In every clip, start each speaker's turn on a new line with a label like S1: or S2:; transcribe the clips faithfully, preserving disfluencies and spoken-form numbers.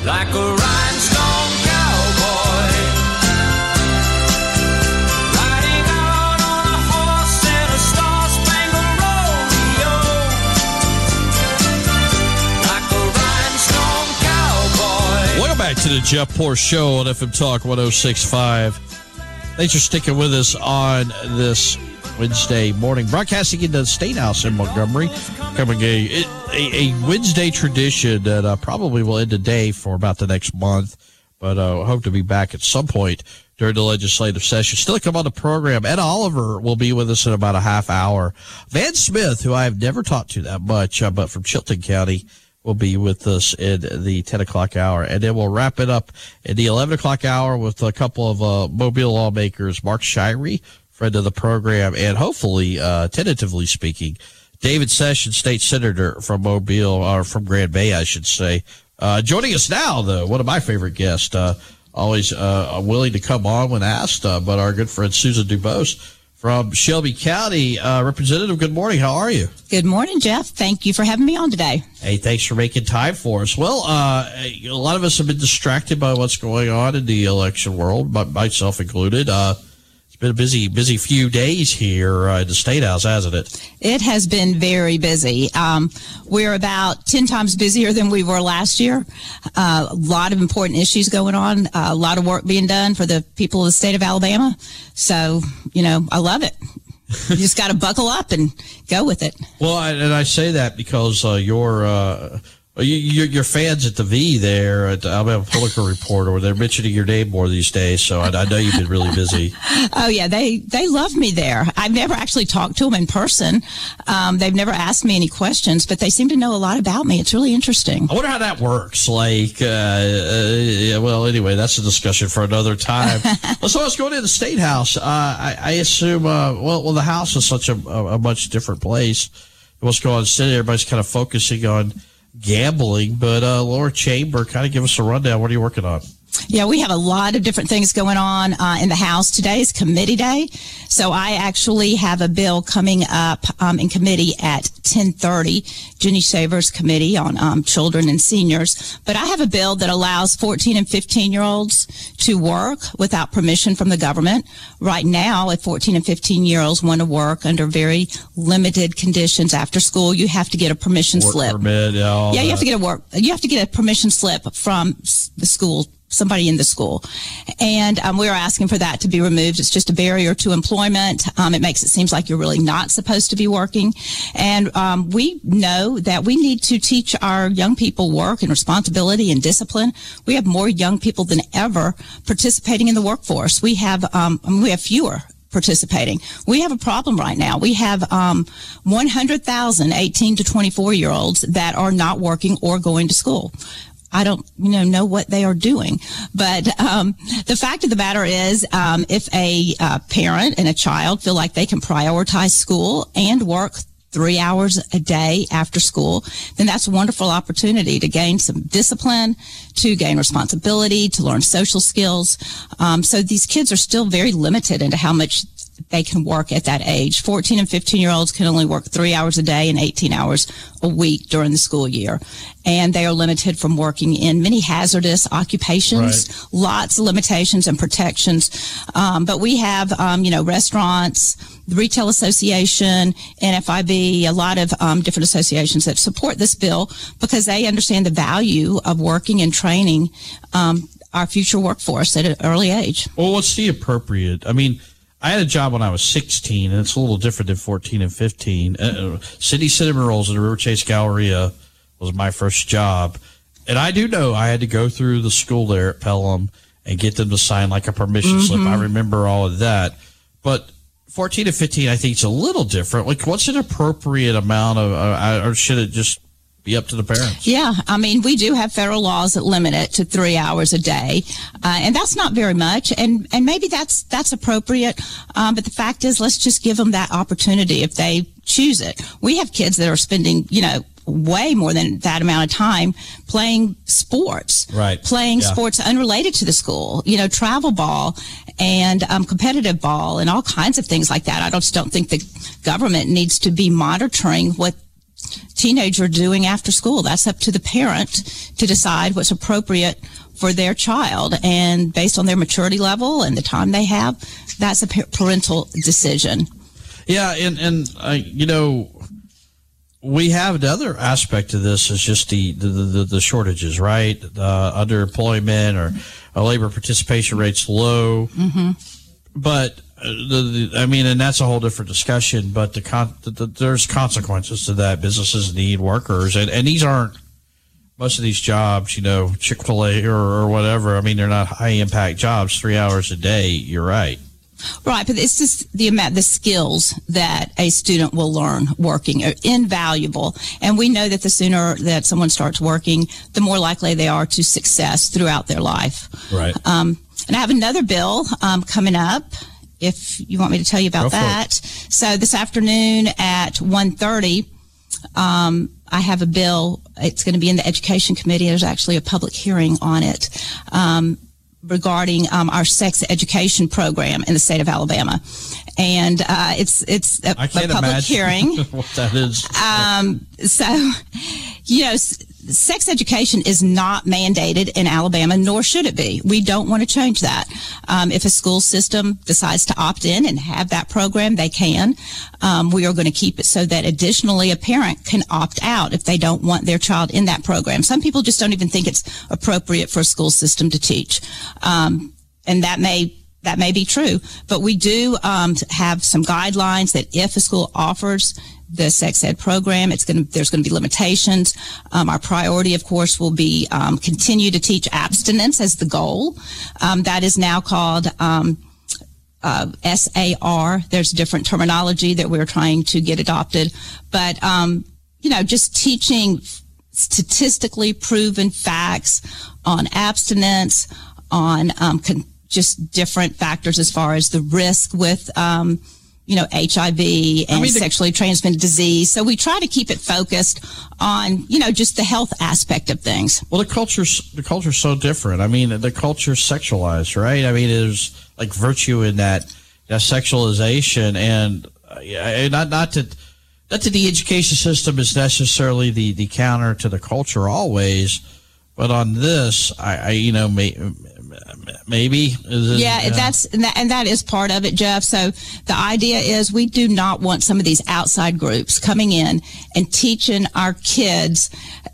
S1: like a rhinestone cowboy, riding out on a horse in a star-spangled rodeo, like a rhinestone cowboy.
S2: Welcome back to the Jeff Poor Show on F M Talk one oh six point five. Thanks for sticking with us on this Wednesday morning, broadcasting into the State House in Montgomery. Coming a, a, a Wednesday tradition that uh, probably will end today for about the next month, but uh, hope to be back at some point during the legislative session. Still to come on the program, Ed Oliver will be with us in about a half hour. Van Smith, who I have never talked to that much, uh, but from Chilton County, will be with us in the ten o'clock hour. And then we'll wrap it up in the eleven o'clock hour with a couple of uh, Mobile lawmakers, Mark Shirey, friend of the program, and hopefully, uh, tentatively speaking, David Sessions, state senator from Mobile, or from Grand Bay, I should say. Uh, joining us now, though, one of my favorite guests, uh, always uh, willing to come on when asked, uh, but our good friend Susan Dubose from Shelby County. Uh, Representative, good morning. How are you?
S3: Good morning, Jeff. Thank you for having me on today.
S2: Hey, thanks for making time for us. Well, uh, a lot of us have been distracted by what's going on in the election world, myself included. Uh, it's been a busy, busy few days here uh, in the State House, hasn't it?
S3: It has been very busy. Um, we're about ten times busier than we were last year. Uh, a lot of important issues going on, uh, a lot of work being done for the people of the state of Alabama. So, you know, I love it. You just got to buckle up and go with it.
S2: Well, I, and I say that because uh, your uh, you, your fans at the V there at the Alabama Political Reporter, they're mentioning your name more these days. So I, I know you've been really busy.
S3: Oh yeah, they they love me there. I've never actually talked to them in person. Um, they've never asked me any questions, but they seem to know a lot about me. It's really interesting.
S2: I wonder how that works. Like, uh, uh, yeah, well, anyway, that's a discussion for another time. Well, so let's go to the State House. Uh, I, I assume, uh, well, well, the House is such a, a, a much different place. What's going on in the city? Everybody's kind of focusing on gambling, but uh, lower chamber, kind of give us a rundown. What are you working on?
S3: Yeah, we have a lot of different things going on uh, in the House. Today is committee day, so I actually have a bill coming up um, in committee at ten thirty, Jenny Shaver's committee on um, children and seniors. But I have a bill that allows fourteen and fifteen-year-olds to work without permission from the government. Right now, if fourteen and fifteen-year-olds want to work under very limited conditions after school, you have to get a permission
S2: work
S3: slip.
S2: Permit, yeah, all
S3: yeah, you
S2: that.
S3: have to get a work. You have to get a permission slip from the school. Somebody in the school. And um, we're asking for that to be removed. It's just a barrier to employment. Um, it makes it seem like you're really not supposed to be working. And um, we know that we need to teach our young people work and responsibility and discipline. We have more young people than ever participating in the workforce. We have, um, we have fewer participating. We have a problem right now. We have um, one hundred thousand eighteen to twenty-four year olds that are not working or going to school. I don't, you know, know what they are doing. But um, the fact of the matter is, um, if a uh, parent and a child feel like they can prioritize school and work three hours a day after school, then that's a wonderful opportunity to gain some discipline, to gain responsibility, to learn social skills. Um, so these kids are still very limited into how much they can work at that age. fourteen and fifteen year olds can only work three hours a day and eighteen hours a week during the school year. And they are limited from working in many hazardous occupations, right. Lots of limitations and protections. Um, but we have, um, you know, restaurants, the Retail Association, N F I B, a lot of um, different associations that support this bill because they understand the value of working and training um, our future workforce at an early age.
S2: Well, what's the appropriate? I mean, I had a job when I was sixteen, and it's a little different than fourteen and fifteen. Uh, City Cinnamon Rolls at the River Chase Galleria was my first job. And I do know I had to go through the school there at Pelham and get them to sign like a permission mm-hmm. slip. I remember all of that. But fourteen and fifteen, I think, is a little different. Like, what's an appropriate amount of, uh, or should it just be up to the parents?
S3: Yeah, I mean, we do have federal laws that limit it to three hours a day, uh, and that's not very much, and, and maybe that's that's appropriate, um, but the fact is, let's just give them that opportunity if they choose it. We have kids that are spending, you know, way more than that amount of time playing sports,
S2: right?
S3: Playing
S2: yeah.
S3: sports unrelated to the school, you know, travel ball and um, competitive ball and all kinds of things like that. I just don't think the government needs to be monitoring what teenager doing after school. That's up to the parent to decide what's appropriate for their child. And based on their maturity level and the time they have, that's a parental decision.
S2: Yeah, and, and uh, you know, we have another aspect of this is just the, the, the, the shortages, right? Uh, underemployment or uh, labor participation rates low. Mm-hmm. But, uh, the, the, I mean, and that's a whole different discussion, but the, con- the, the there's consequences to that. Businesses need workers, and, and these aren't, most of these jobs, you know, Chick-fil-A or, or whatever, I mean, they're not high-impact jobs, three hours a day, you're right.
S3: Right, but it's just the amount, the skills that a student will learn working are invaluable. And we know that the sooner that someone starts working, the more likely they are to success throughout their life.
S2: Right.
S3: Um, and I have another bill um, coming up, if you want me to tell you about
S2: Go for
S3: that.
S2: it.
S3: So this afternoon at one thirty, um, I have a bill. It's going to be in the Education Committee. There's actually a public hearing on it. Um, regarding um, our sex education program in the state of Alabama. And uh, it's it's a,
S2: I can't
S3: a public
S2: imagine
S3: hearing.
S2: what that is.
S3: Um, so, you know, s- sex education is not mandated in Alabama, nor should it be. We don't want to change that. Um, if a school system decides to opt in and have that program, they can. Um, we are going to keep it so that additionally a parent can opt out if they don't want their child in that program. Some people just don't even think it's appropriate for a school system to teach. Um, and that may That may be true, but we do um, have some guidelines that if a school offers the sex ed program, it's going to, there's going to be limitations. Um, our priority, of course, will be um, continue to teach abstinence as the goal. Um, that is now called um, uh, S A R. There's different terminology that we're trying to get adopted, but um, you know, just teaching statistically proven facts on abstinence, on um, con- just different factors as far as the risk with, um, you know, H I V and
S2: I mean, the-
S3: sexually transmitted disease. So we try to keep it focused on, you know, just the health aspect of things.
S2: Well, the culture's the culture's so different. I mean, the culture's sexualized, right? I mean, there's like virtue in that that sexualization, and uh, yeah, not not to not that the education system is necessarily the the counter to the culture always, but on this, I, I you know, may, maybe. Is it,
S3: Yeah,
S2: uh,
S3: that's and that, and that is part of it, Jeff. So the idea is we do not want some of these outside groups coming in and teaching our kids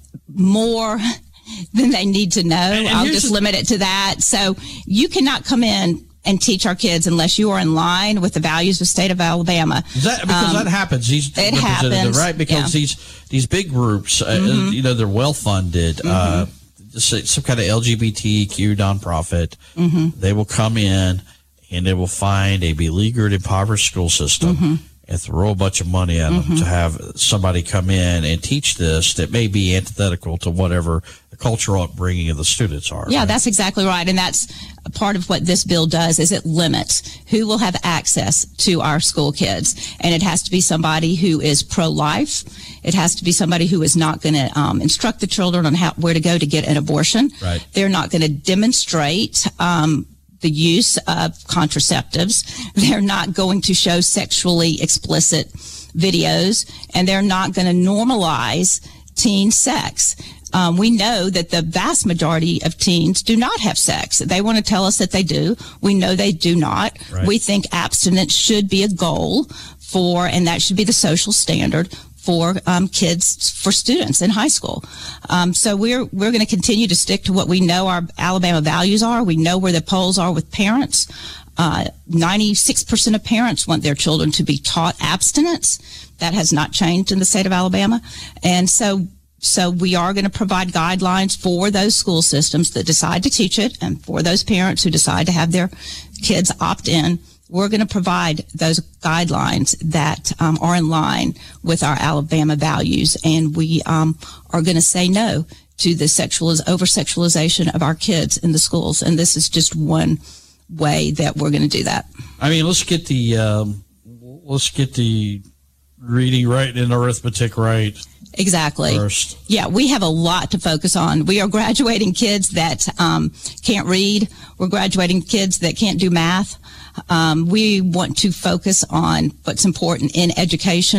S3: more than they need to know.
S2: And- and
S3: I'll
S2: here's
S3: just
S2: the-
S3: limit it to that. So you cannot come in and teach our kids unless you are in line with the values of the state of Alabama.
S2: Is that because
S3: Um,
S2: that happens? These
S3: it
S2: representative,
S3: happens,
S2: right? Because
S3: yeah.
S2: these these big groups, uh,
S3: Mm-hmm.
S2: you know, they're well funded. Uh, s- some kind of L G B T Q nonprofit.
S3: Mm-hmm.
S2: They will come in and they will find a beleaguered, impoverished school system
S3: Mm-hmm.
S2: and throw a bunch of money at them to have somebody come in and teach this that may be antithetical to whatever the cultural upbringing of the students are.
S3: Yeah,
S2: right?
S3: that's exactly right. And that's a part of what this bill does is it limits who will have access to our school kids. And it has to be somebody who is pro-life. It has to be somebody who is not going to um, instruct the children on how, where to go to get an abortion.
S2: Right.
S3: They're not going to demonstrate um, the use of contraceptives. They're not going to show sexually explicit videos, and they're not going to normalize teen sex. Um, we know that the vast majority of teens do not have sex. They want to tell us that they do. We know they do not.
S2: Right.
S3: We think abstinence should be a goal for, and that should be the social standard for um, kids, for students in high school. Um, so we're we're going to continue to stick to what we know our Alabama values are. We know where the polls are with parents. Uh, ninety-six percent of parents want their children to be taught abstinence. That has not changed in the state of Alabama. And so so we are going to provide guidelines for those school systems that decide to teach it, and for those parents who decide to have their kids opt in. We're going to provide those guidelines that um, are in line with our Alabama values, and we um, are going to say no to the sexualiz- over-sexualization of our kids in the schools. And this is just one way that we're going to do that.
S2: I mean, let's get the um, let's get the reading right and arithmetic right
S3: Exactly.
S2: first.
S3: Yeah, we have a lot to focus on. We are graduating kids that um, can't read. We're graduating kids that can't do math. Um, we want to focus on what's important in education.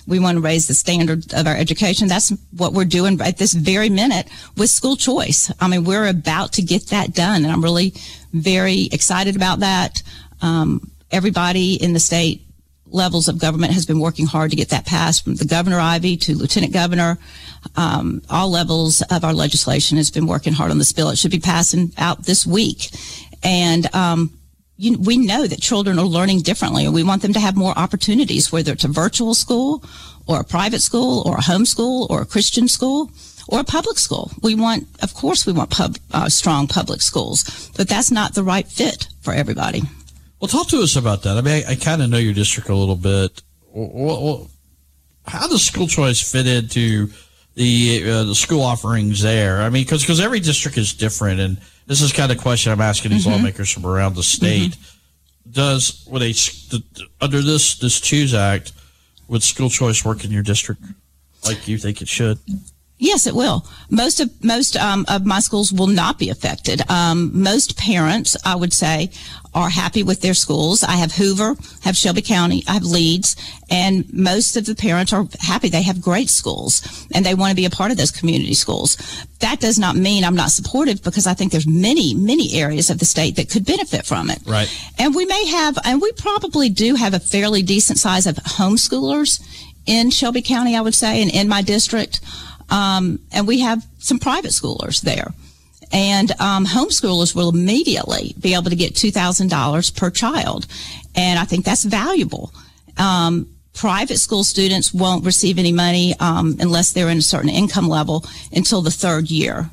S3: We want to raise the standard of our education. That's what we're doing at this very minute with school choice. I mean, we're about to get that done, and I'm really very excited about that. Um, everybody in the state levels of government has been working hard to get that passed, from the Governor Ivey to Lieutenant Governor. Um, all levels of our legislation has been working hard on this bill. It should be passing out this week. And um, you, we know that children are learning differently, and we want them to have more opportunities, whether it's a virtual school or a private school or a home school or a Christian school or a public school. We want, of course, we want pub, uh, strong public schools, but that's not the right fit for everybody.
S2: Well, talk to us about that. I mean, I, I kind of know your district a little bit. Well, well, how does school choice fit into the uh, the school offerings there? I mean, because because every district is different, and this is kind of question I'm asking these mm-hmm. lawmakers from around the state. Mm-hmm. Does would a under this this Choose Act, would school choice work in your district like you think it should?
S3: Yes, it will. Most of most um, of my schools will not be affected. Um, most parents, I would say, are happy with their schools. I have Hoover, I have Shelby County, I have Leeds, and most of the parents are happy. They have great schools, and they want to be a part of those community schools. That does not mean I'm not supportive, because I think there's many, many areas of the state that could benefit from it.
S2: Right.
S3: And we may have, and we probably do have a fairly decent size of homeschoolers in Shelby County, I would say, and in my district. Um, and we have some private schoolers there. And um, homeschoolers will immediately be able to get two thousand dollars per child. And I think that's valuable. Um, private school students won't receive any money um, unless they're in a certain income level until the third year.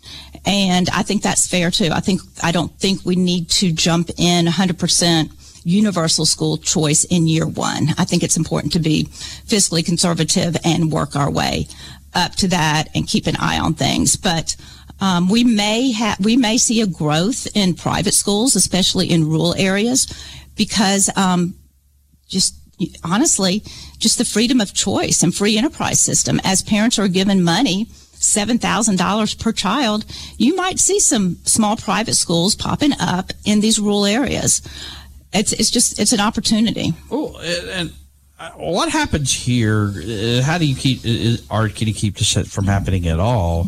S3: And I think that's fair, too. I think I don't think we need to jump in one hundred percent universal school choice in year one. I think it's important to be fiscally conservative and work our way up to that and keep an eye on things. But um, we may have we may see a growth in private schools, especially in rural areas, because um, just honestly, just the freedom of choice and free enterprise system. As parents are given money, seven thousand dollars per child, you might see some small private schools popping up in these rural areas. It's it's just it's an opportunity.
S2: Oh, and. What happens here? How do you keep, or can you keep this from happening at all?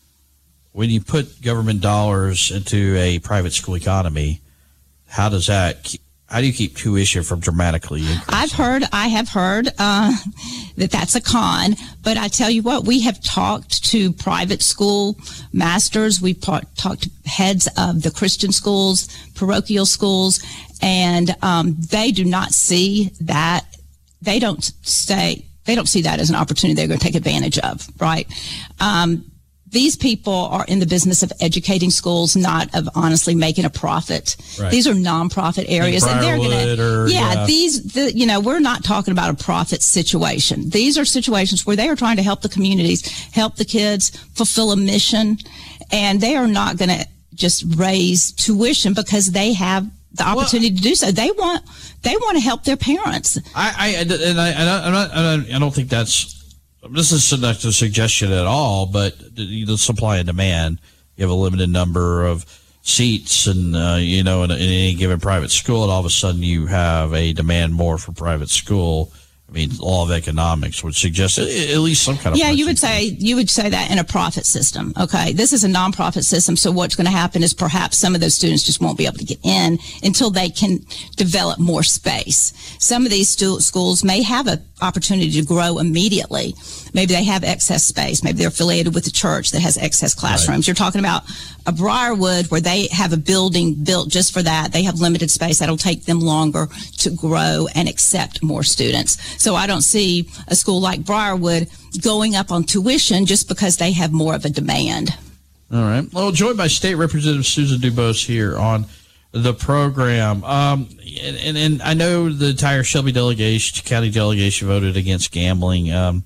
S2: When you put government dollars into a private school economy, how does that, how do you keep tuition from dramatically increasing?
S3: I've heard, I have heard uh, that that's a con, but I tell you what, we have talked to private school masters, we've talked to heads of the Christian schools, parochial schools, and um, they do not see that. They don't say they don't see that as an opportunity they're going to take advantage of, right? Um, these people are in the business of educating schools, not of honestly making a profit. Right. These are nonprofit areas, and they're going to, yeah, yeah, these, the, you know, we're not talking about a profit situation. These are situations where they are trying to help the communities, help the kids, fulfill a mission, and they are not going to just raise tuition because they have the opportunity well, to do so. They want they want to help their parents.
S2: I, I and I I'm not, I don't I don't think that's this is not a suggestion at all. But the, the supply and demand. You have a limited number of seats, and uh, you know, in, in any given private school, and all of a sudden you have a demand more for private school. I mean, law of economics would suggest at least some kind of.
S3: Yeah, you would say you would say that in a profit system. Okay, this is a nonprofit system, so what's going to happen is perhaps some of those students just won't be able to get in until they can develop more space. Some of these stu- schools may have an opportunity to grow immediately. Maybe they have excess space. Maybe they're affiliated with a church that has excess classrooms. Right. You're talking about a Briarwood where they have a building built just for that. They have limited space. That'll take them longer to grow and accept more students. So I don't see a school like Briarwood going up on tuition just because they have more of a demand.
S2: All right. Well, joined by State Representative Susan Dubose here on the program. Um, and, and, and I know the entire Shelby delegation, county delegation voted against gambling. Um,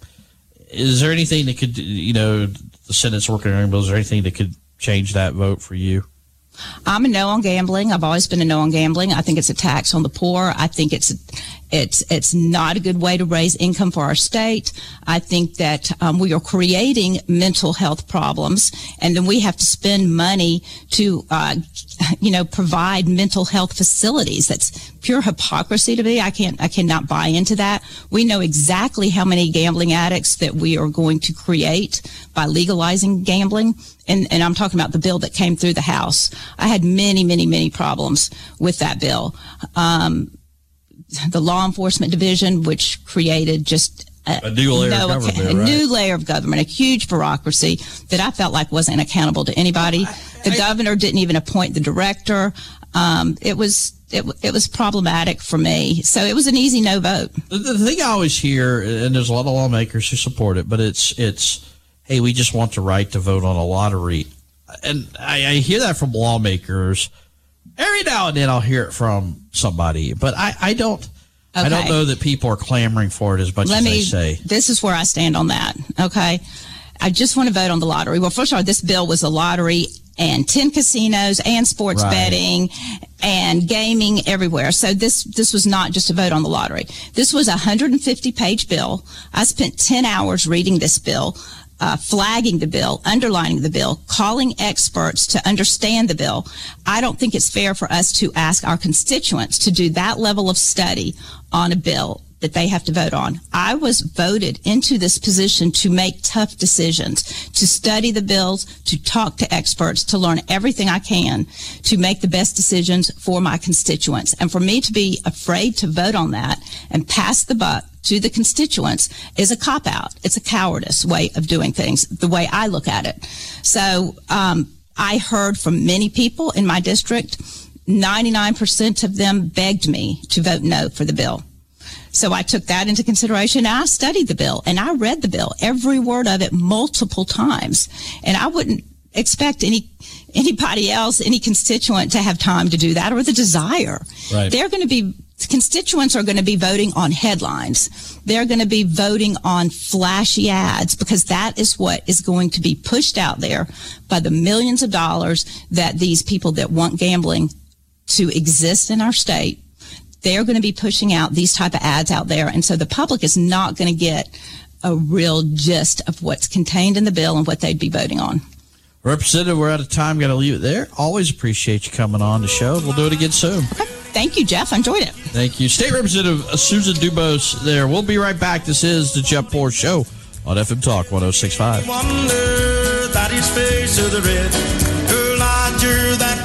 S2: is there anything that could, you know, the Senate's working on bills, is there anything that could change that vote for you?
S3: I'm a no on gambling. I've always been a no on gambling. I think it's a tax on the poor. I think it's It's it's not a good way to raise income for our state. I think that um, we are creating mental health problems, and then we have to spend money to, uh, you know, provide mental health facilities. That's pure hypocrisy to me. I can't, I cannot buy into that. We know exactly how many gambling addicts that we are going to create by legalizing gambling. And, and I'm talking about the bill that came through the House. I had many, many, many problems with that bill. Um, the law enforcement division, which created just a,
S2: a new layer
S3: no,
S2: of government,
S3: a,
S2: right?
S3: a new layer of government, a huge bureaucracy that I felt like wasn't accountable to anybody. The
S2: I,
S3: governor didn't even appoint the director. Um, it was it, it was problematic for me. So it was an easy no vote.
S2: The, the thing I always hear, and there's a lot of lawmakers who support it, but it's it's, hey, we just want the right to vote on a lottery. And I, I hear that from lawmakers. Every now and then I'll hear it from somebody, but I, I don't okay. I don't know that people are clamoring for it as much
S3: Let
S2: as
S3: me,
S2: they say.
S3: This is where I stand on that, okay? I just want to vote on the lottery. Well, first of all, this bill was a lottery and ten casinos and sports
S2: right.
S3: betting and gaming everywhere. So this this was not just a vote on the lottery. This was a one hundred fifty page bill. I spent ten hours reading this bill, uh, flagging the bill, underlining the bill, calling experts to understand the bill. I don't think it's fair for us to ask our constituents to do that level of study on a bill that they have to vote on. I was voted into this position to make tough decisions, to study the bills, to talk to experts, to learn everything I can to make the best decisions for my constituents. And for me to be afraid to vote on that and pass the buck to the constituents is a cop-out. It's a cowardice way of doing things, the way I look at it. So um, I heard from many people in my district. ninety-nine percent of them begged me to vote no for the bill. So I took that into consideration. I studied the bill and I read the bill, every word of it, multiple times. And I wouldn't expect any anybody else, any constituent, to have time to do that or the desire.
S2: Right.
S3: They're going to be constituents are going to be voting on headlines. They're going to be voting on flashy ads because that is what is going to be pushed out there by the millions of dollars that these people that want gambling to exist in our state. They're going to be pushing out these type of ads out there. And so the public is not going to get a real gist of what's contained in the bill and what they'd be voting on.
S2: Representative, we're out of time. Got to leave it there. Always appreciate you coming on the show. We'll do it again soon.
S3: Okay. Thank you, Jeff. I enjoyed it.
S2: Thank you. State Representative Susan Dubose there. We'll be right back. This is the Jeff Poor Show on F M Talk one oh six point five.
S1: Wonder that his face is the red, her larger than